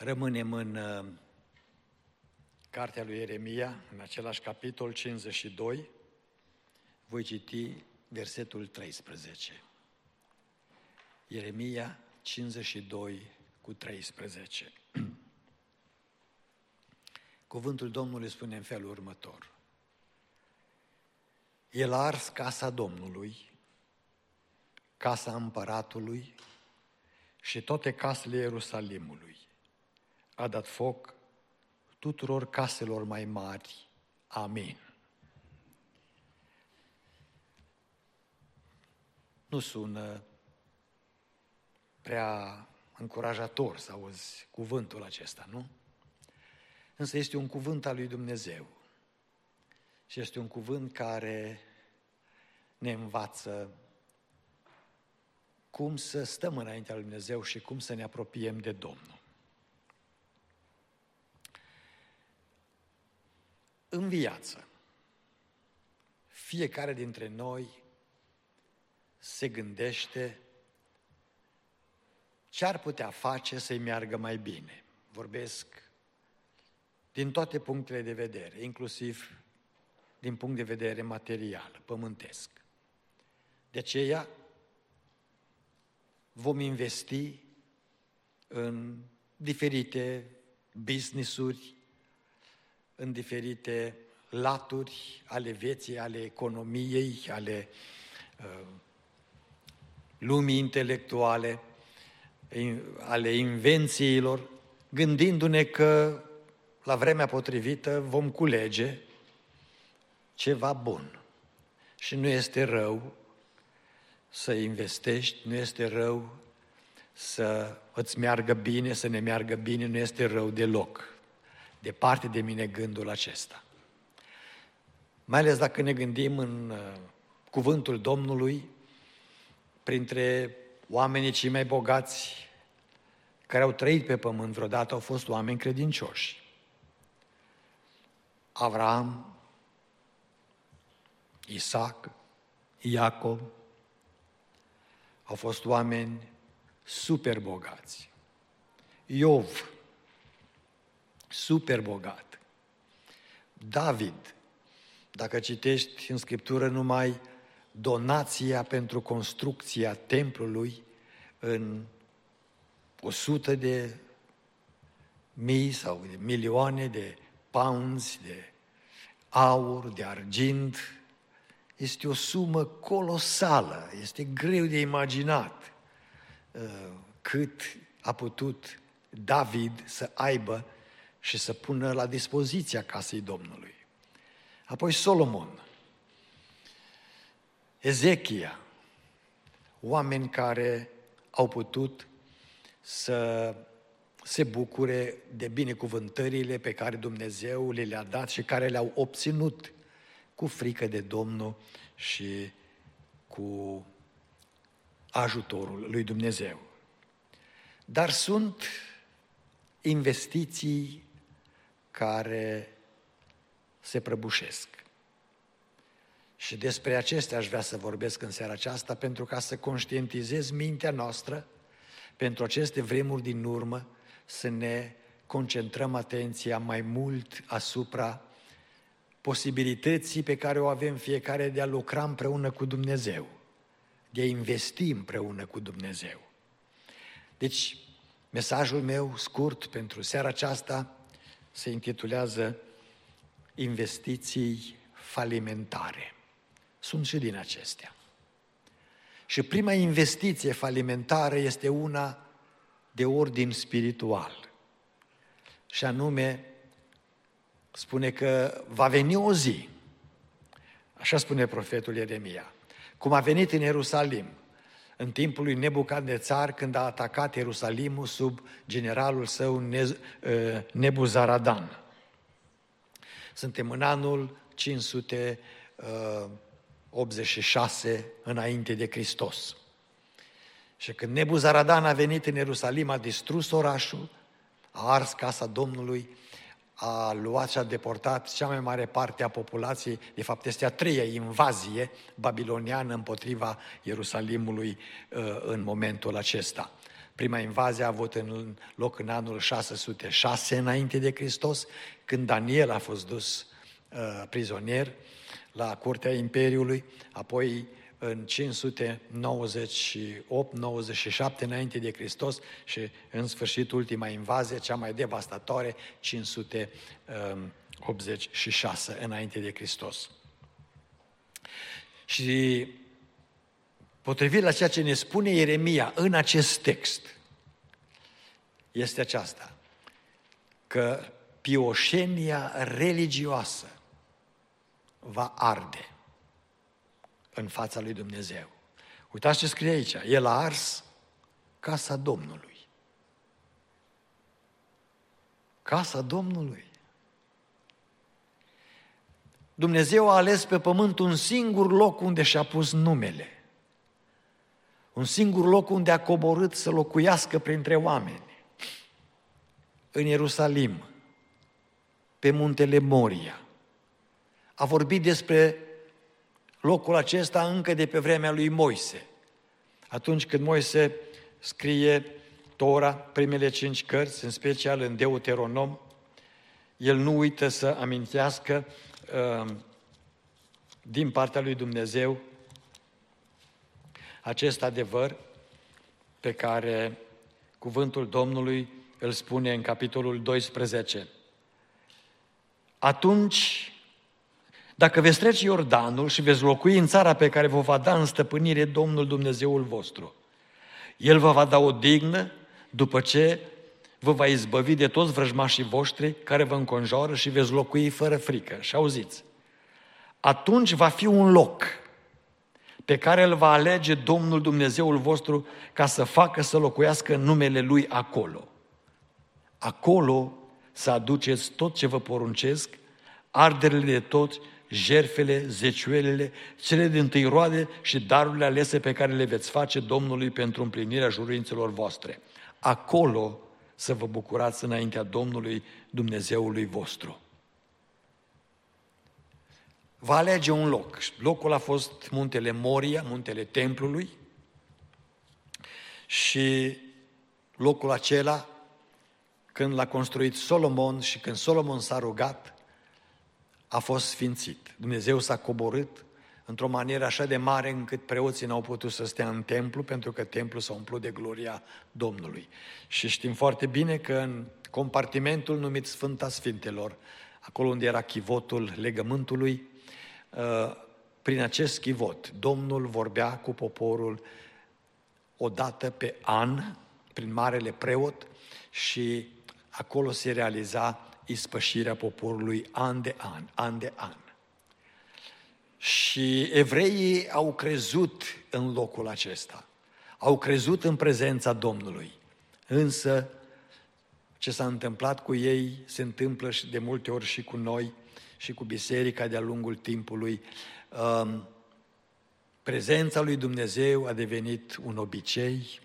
Rămânem în cartea lui Ieremia, în același capitol 52, voi citi versetul 13. Ieremia 52 cu 13. Cuvântul Domnului spune în felul următor. El a ars casa Domnului, casa împăratului și toate casele Ierusalimului. A dat foc tuturor caselor mai mari. Amin. Nu sună prea încurajator să auzi cuvântul acesta, nu? Însă este un cuvânt al lui Dumnezeu și este un cuvânt care ne învață cum să stăm înaintea lui Dumnezeu și cum să ne apropiem de Domnul. În viață, fiecare dintre noi se gândește ce ar putea face să-i meargă mai bine. Vorbesc din toate punctele de vedere, inclusiv din punct de vedere material, pământesc. De aceea vom investi în diferite business-uri, în diferite laturi ale vieții, ale economiei, ale lumii intelectuale, ale invențiilor, gândindu-ne că la vremea potrivită vom culege ceva bun. Și nu este rău să investești, nu este rău să îți meargă bine, să ne meargă bine, nu este rău deloc. Departe de mine gândul acesta. Mai ales dacă ne gândim în cuvântul Domnului, printre oamenii cei mai bogați care au trăit pe pământ vreodată au fost oameni credincioși. Avram, Isaac, Iacov au fost oameni super bogați. Iov, super bogat. David, dacă citești în Scriptură numai donația pentru construcția templului în 100 de mii sau de milioane de pounds de aur, de argint, este o sumă colosală, este greu de imaginat cât a putut David să aibă și să pună la dispoziția casei Domnului. Apoi Solomon, Ezechia, oameni care au putut să se bucure de binecuvântările pe care Dumnezeu le-a dat și care le-au obținut cu frică de Domnul și cu ajutorul lui Dumnezeu. Dar sunt investiții care se prăbușesc. Și despre acestea aș vrea să vorbesc în seara aceasta pentru ca să conștientizez mintea noastră pentru aceste vremuri din urmă, să ne concentrăm atenția mai mult asupra posibilității pe care o avem fiecare de a lucra împreună cu Dumnezeu, de a investi împreună cu Dumnezeu. Deci, mesajul meu scurt pentru seara aceasta se intitulează Investiții falimentare. Sunt și din acestea. Și prima investiție falimentară este una de ordin spiritual. Și anume, spune că va veni o zi, așa spune profetul Ieremia, cum a venit în Ierusalim, în timpul lui Nebucadnețar, când a atacat Ierusalimul sub generalul său Nebuzaradan. Suntem în anul 586 înainte de Hristos. Și când Nebuzaradan a venit în Ierusalim, a distrus orașul, a ars casa Domnului, a luat și a deportat cea mai mare parte a populației, de fapt este a treia invazie babiloniană împotriva Ierusalimului în momentul acesta. Prima invazie a avut loc în anul 606 înainte de Hristos, când Daniel a fost dus prizonier la curtea Imperiului, apoi în 598-97 înainte de Hristos și în sfârșit ultima invazie, cea mai devastatoare, 586 înainte de Hristos. Și potrivit la ceea ce ne spune Ieremia în acest text, este aceasta, că pioșenia religioasă va arde în fața lui Dumnezeu. Uitați ce scrie aici, el a ars casa Domnului. Casa Domnului. Dumnezeu a ales pe pământ un singur loc unde și-a pus numele. Un singur loc unde a coborât să locuiască printre oameni. În Ierusalim, pe muntele Moria. A vorbit despre locul acesta încă de pe vremea lui Moise. Atunci când Moise scrie Tora, primele 5 cărți, în special în Deuteronom, el nu uită să amintească din partea lui Dumnezeu acest adevăr pe care cuvântul Domnului îl spune în capitolul 12. Atunci, dacă veți trece Iordanul și veți locui în țara pe care vă va da în stăpânire Domnul Dumnezeul vostru, El vă va da o dignă după ce vă va izbăvi de toți vrăjmașii voștri care vă înconjoară și veți locui fără frică. Și auziți, atunci va fi un loc pe care îl va alege Domnul Dumnezeul vostru ca să facă să locuiască numele Lui acolo. Acolo să aduceți tot ce vă poruncesc, arderile de toți, jertfele, zeciuielile, cele dintâi roade și darurile alese pe care le veți face Domnului pentru împlinirea juruințelor voastre. Acolo să vă bucurați înaintea Domnului Dumnezeului vostru. Va alege un loc. Locul a fost muntele Moria, muntele templului, și locul acela, când l-a construit Solomon și când Solomon s-a rugat, a fost sfințit. Dumnezeu s-a coborât într-o manieră așa de mare încât preoții n-au putut să stea în templu, pentru că templul s-a umplut de gloria Domnului. Și știm foarte bine că în compartimentul numit Sfânta Sfintelor, acolo unde era chivotul legământului, prin acest chivot, Domnul vorbea cu poporul o dată pe an, prin marele preot, și acolo se realiza ispășirea poporului an de an, an de an. Și evreii au crezut în locul acesta, au crezut în prezența Domnului, însă ce s-a întâmplat cu ei se întâmplă și de multe ori și cu noi și cu biserica de-a lungul timpului. Prezența lui Dumnezeu a devenit un obicei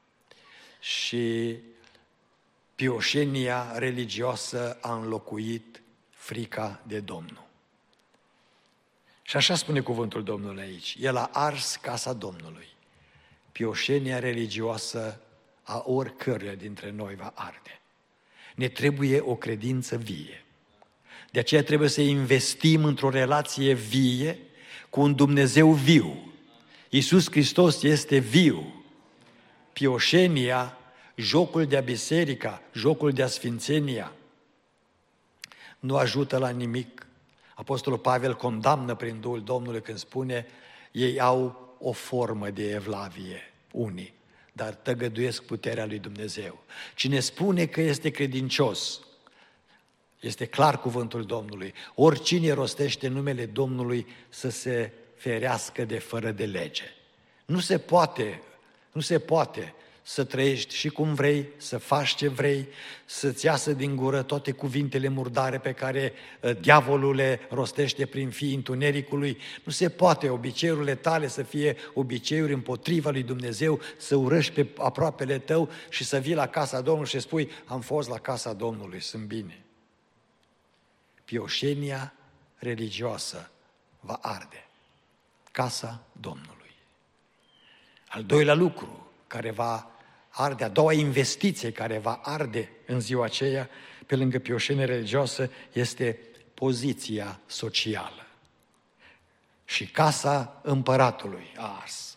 și pioșenia religioasă a înlocuit frica de Domnul. Și așa spune cuvântul Domnului aici. El a ars casa Domnului. Pioșenia religioasă a oricăruia dintre noi va arde. Ne trebuie o credință vie. De aceea trebuie să investim într-o relație vie cu un Dumnezeu viu. Iisus Hristos este viu. Pioșenia, jocul de-a biserica, jocul de-a sfințenia, nu ajută la nimic. Apostolul Pavel condamnă prin Duhul Domnului când spune: ei au o formă de evlavie, unii, dar tăgăduiesc puterea lui Dumnezeu. Cine spune că este credincios, este clar cuvântul Domnului, oricine rostește numele Domnului să se ferească de fără de lege. Nu se poate să trăiești și cum vrei, să faci ce vrei, să-ți iasă din gură toate cuvintele murdare pe care diavolul le rostește prin fiii întunericului. Nu se poate obiceiurile tale să fie obiceiuri împotriva lui Dumnezeu, să urăști pe aproapele tău și să vii la casa Domnului și spui: am fost la casa Domnului, sunt bine. Pioșenia religioasă va arde. Casa Domnului. Al doilea lucru care va arde, a doua investiție care va arde în ziua aceea, pe lângă pioșenie religioasă, este poziția socială. Și casa împăratului a ars.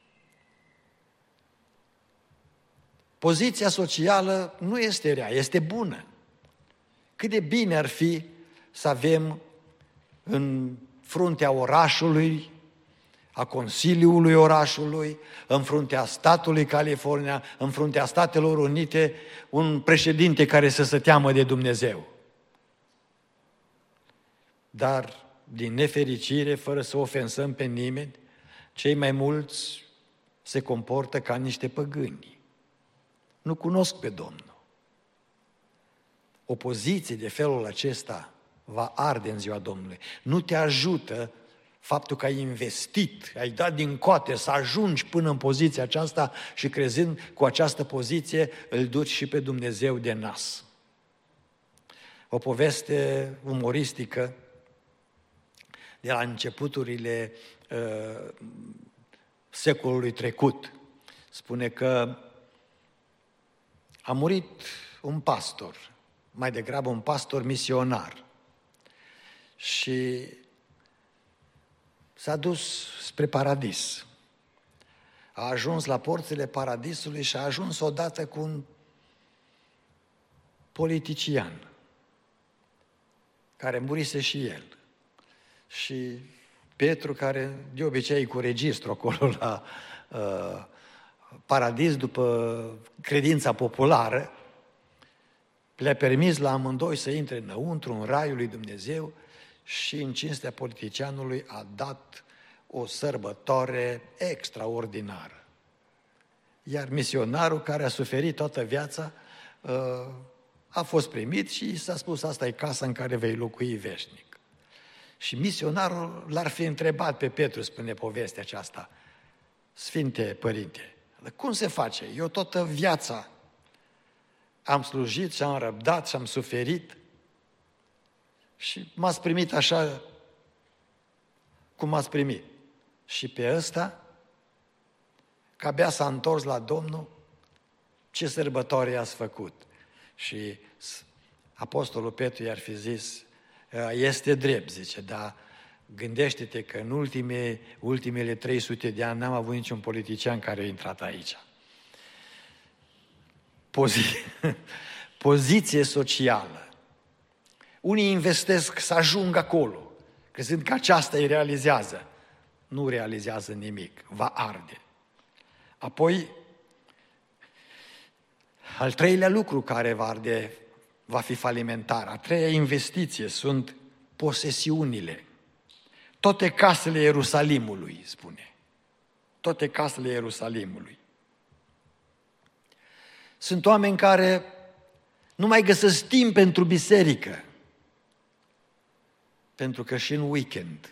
Poziția socială nu este rea, este bună. Cât de bine ar fi să avem în fruntea orașului, a Consiliului orașului, în fruntea statului California, în fruntea Statelor Unite, un președinte care să se teamă de Dumnezeu. Dar, din nefericire, fără să ofensăm pe nimeni, cei mai mulți se comportă ca niște păgâni. Nu cunosc pe Domnul. O poziție de felul acesta va arde în ziua Domnului. Nu te ajută faptul că ai investit, ai dat din coate să ajungi până în poziția aceasta și crezând cu această poziție îl duci și pe Dumnezeu de nas. O poveste umoristică de la începuturile secolului trecut. Spune că a murit un pastor, mai degrabă un pastor misionar, și s-a dus spre paradis. A ajuns la porțile paradisului și a ajuns odată cu un politician care murise și el. Și Petru, care de obicei cu registru acolo la paradis după credința populară, le-a permis la amândoi să intre înăuntru, în raiul lui Dumnezeu, și în cinstea politicianului a dat o sărbătoare extraordinară. Iar misionarul, care a suferit toată viața, a fost primit și s-a spus: asta e casa în care vei locui veșnic. Și misionarul l-ar fi întrebat pe Petru, spune povestea aceasta: Sfinte Părinte, cum se face? Eu toată viața am slujit și am răbdat și am suferit și m-ați primit așa cum m-ați primit. Și pe ăsta, că abia s-a întors la Domnul, ce sărbătoare i-ați făcut? Și apostolul Petru i-ar fi zis: este drept, zice, dar gândește-te că în ultimele 300 de ani n-am avut niciun politician care a intrat aici. Poziție socială. Unii investesc să ajungă acolo, crezând că aceasta îi realizează. Nu realizează nimic, va arde. Apoi, al treilea lucru care va arde, va fi falimentar. A treia investiție sunt posesiunile. Toate casele Ierusalimului, spune. Toate casele Ierusalimului. Sunt oameni care nu mai găsesc timp pentru biserică, pentru că și în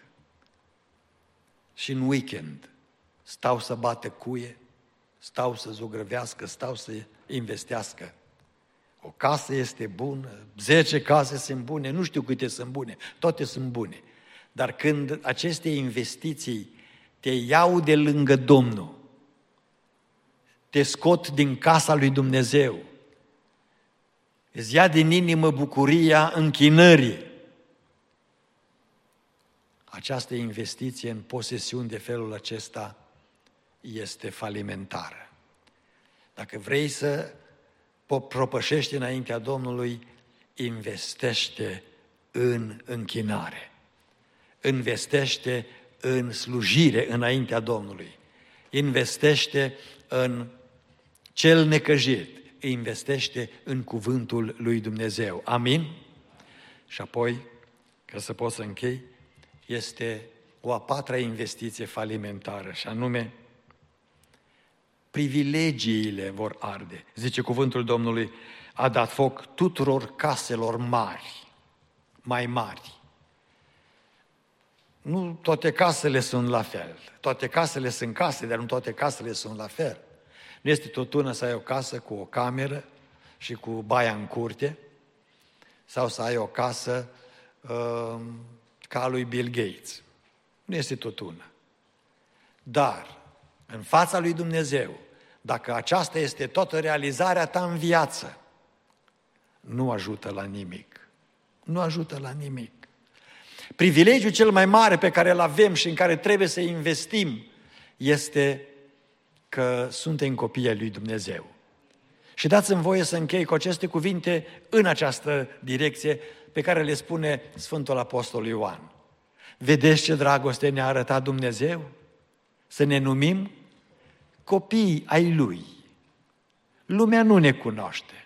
weekend stau să bată cuie, stau să zugrăvească, stau să investească. O casă este bună, 10 case sunt bune, nu știu câte sunt bune, toate sunt bune. Dar când aceste investiții te iau de lângă Domnul, te scot din casa lui Dumnezeu, îți ia din inimă bucuria închinării, această investiție în posesiuni de felul acesta este falimentară. Dacă vrei să propășești înaintea Domnului, investește în închinare. Investește în slujire înaintea Domnului. Investește în cel necăjit. Investește în cuvântul lui Dumnezeu. Amin? Și apoi, ca să pot să închei, este o a patra investiție falimentară, și anume, privilegiile vor arde. Zice cuvântul Domnului: a dat foc tuturor caselor mari, mai mari. Nu toate casele sunt la fel. Toate casele sunt case, dar nu toate casele sunt la fel. Nu este tot una să ai o casă cu o cameră și cu baia în curte, sau să ai o casă ca a lui Bill Gates. Nu este tot una. Dar, în fața lui Dumnezeu, dacă aceasta este toată realizarea ta în viață, nu ajută la nimic. Nu ajută la nimic. Privilegiul cel mai mare pe care îl avem și în care trebuie să investim este că suntem copii ai lui Dumnezeu. Și dați-mi voie să închei cu aceste cuvinte în această direcție pe care le spune Sfântul Apostol Ioan. Vedeți ce dragoste ne-a arătat Dumnezeu? Să ne numim copii ai Lui. Lumea nu ne cunoaște,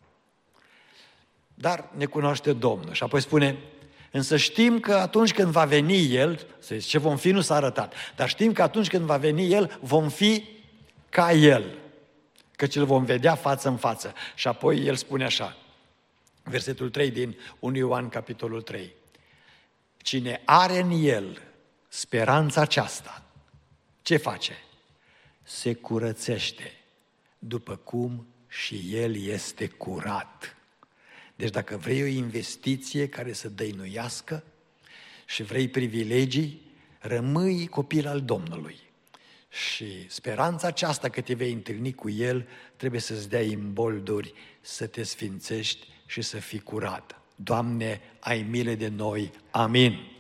dar ne cunoaște Domnul. Și apoi spune, însă știm că atunci când va veni El, să zice, ce vom fi nu s-a arătat, dar știm că atunci când va veni El, vom fi ca El, căci îl vom vedea față în față. Și apoi El spune așa, versetul 3 din 1 Ioan, capitolul 3. Cine are în El speranța aceasta, ce face? Se curățește, după cum și El este curat. Deci dacă vrei o investiție care să dăinuiască și vrei privilegii, rămâi copil al Domnului. Și speranța aceasta că te vei întâlni cu El trebuie să-ți dea imbolduri să te sfințești și să fii curat. Doamne, ai milă de noi. Amin.